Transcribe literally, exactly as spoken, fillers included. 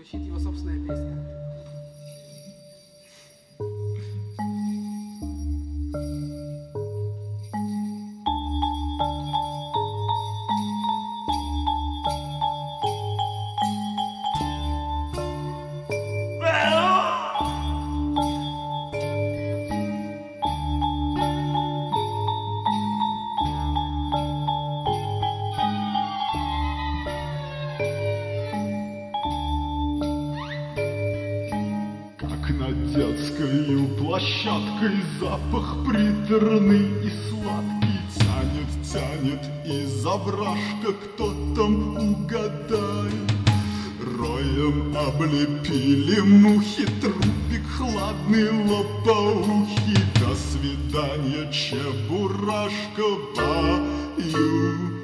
звучит его собственная песня. Над детскою площадкой запах приторный и сладкий тянет, тянет из овражка, кто там угадает. Роем облепили мухи, трупик хладный, лопоухий. До свидания, чебурашка, баю.